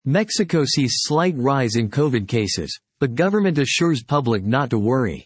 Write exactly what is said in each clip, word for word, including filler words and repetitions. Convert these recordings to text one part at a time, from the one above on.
Mexico sees slight rise in COVID cases, but government assures public not to worry.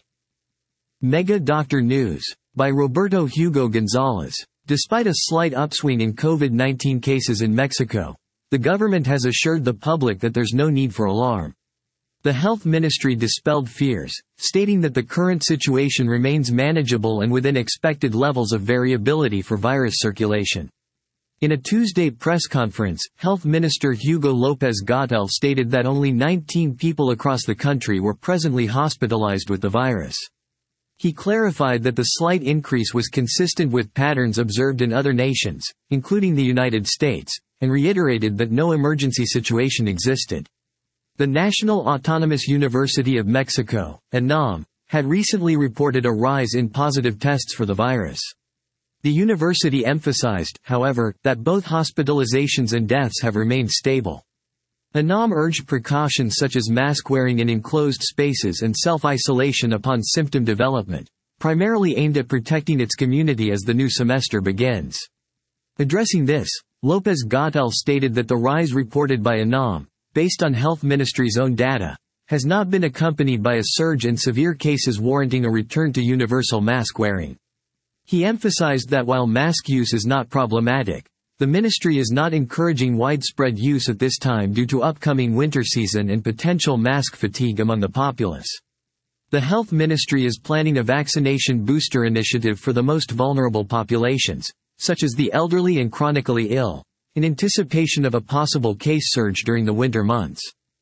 Mega Doctor News. By Roberto Hugo Gonzalez. Despite a slight upswing in COVID nineteen cases in Mexico, the government has assured the public that there's no need for alarm. The health ministry dispelled fears, stating that the current situation remains manageable and within expected levels of variability for virus circulation. In a Tuesday press conference, Health Minister Hugo López-Gatell stated that only nineteen people across the country were presently hospitalized with the virus. He clarified that the slight increase was consistent with patterns observed in other nations, including the United States, and reiterated that no emergency situation existed. The National Autonomous University of Mexico, UNAM, had recently reported a rise in positive tests for the virus. The university emphasized, however, that both hospitalizations and deaths have remained stable. UNAM urged precautions such as mask wearing in enclosed spaces and self-isolation upon symptom development, primarily aimed at protecting its community as the new semester begins. Addressing this, López-Gatell stated that the rise reported by UNAM, based on Health Ministry's own data, has not been accompanied by a surge in severe cases warranting a return to universal mask wearing. He emphasized that while mask use is not problematic, the ministry is not encouraging widespread use at this time due to upcoming winter season and potential mask fatigue among the populace. The health ministry is planning a vaccination booster initiative for the most vulnerable populations, such as the elderly and chronically ill, in anticipation of a possible case surge during the winter months.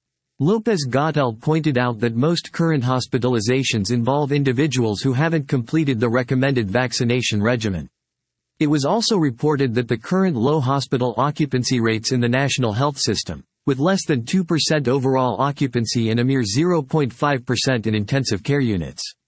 López-Gatell pointed out that most current hospitalizations involve individuals who haven't completed the recommended vaccination regimen. It was also reported that the current low hospital occupancy rates in the national health system, with less than two percent overall occupancy and a mere zero point five percent in intensive care units,